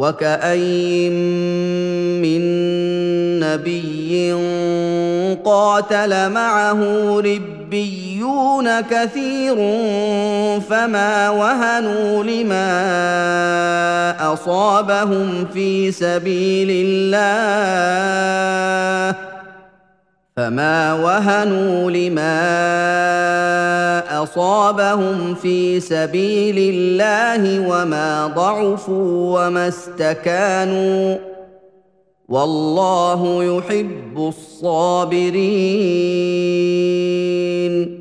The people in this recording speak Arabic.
وكأين من نبي قاتل معه ربيون كثير فما وهنوا لما أصابهم في سبيل الله وما ضعفوا وما استكانوا والله يحب الصابرين